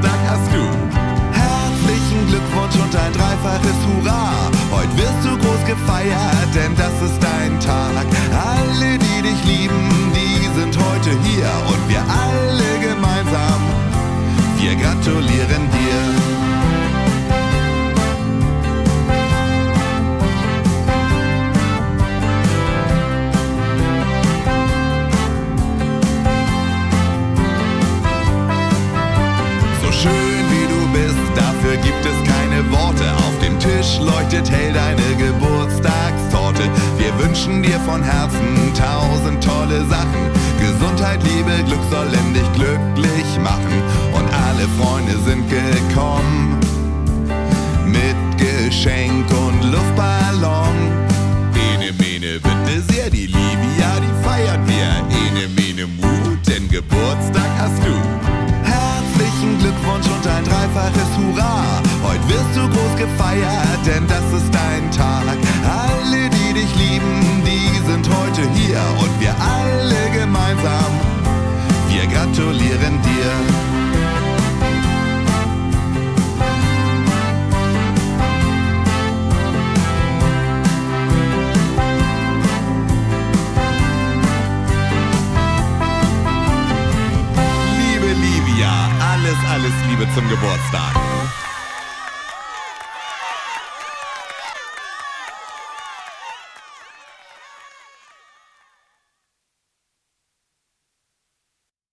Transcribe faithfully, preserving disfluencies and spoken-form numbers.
Geburtstag hast du. Herzlichen Glückwunsch und ein dreifaches Hurra. Heute wirst du groß gefeiert, denn das ist dein Tag. Alle, die dich lieben, die sind heute hier. Und wir alle gemeinsam, wir gratulieren dir. Schön wie du bist, dafür gibt es keine Worte. Auf dem Tisch leuchtet hell deine Geburtstagstorte. Wir wünschen dir von Herzen tausend tolle Sachen. Gesundheit, Liebe, Glück sollen dich glücklich machen. Und alle Freunde sind gekommen mit Geschenk und Luftballon. Ene, mene, bitte sehr, die Livia, die feiern wir. Ene, mene, Mu, denn Geburtstag hast du. Herzlichen Glückwunsch und ein dreifaches Hurra. Heute wirst du groß gefeiert, denn das ist dein Tag. Alle, die dich lieben, die sind heute hier. Und wir alle gemeinsam, wir gratulieren dir. Alles, alles Liebe zum Geburtstag.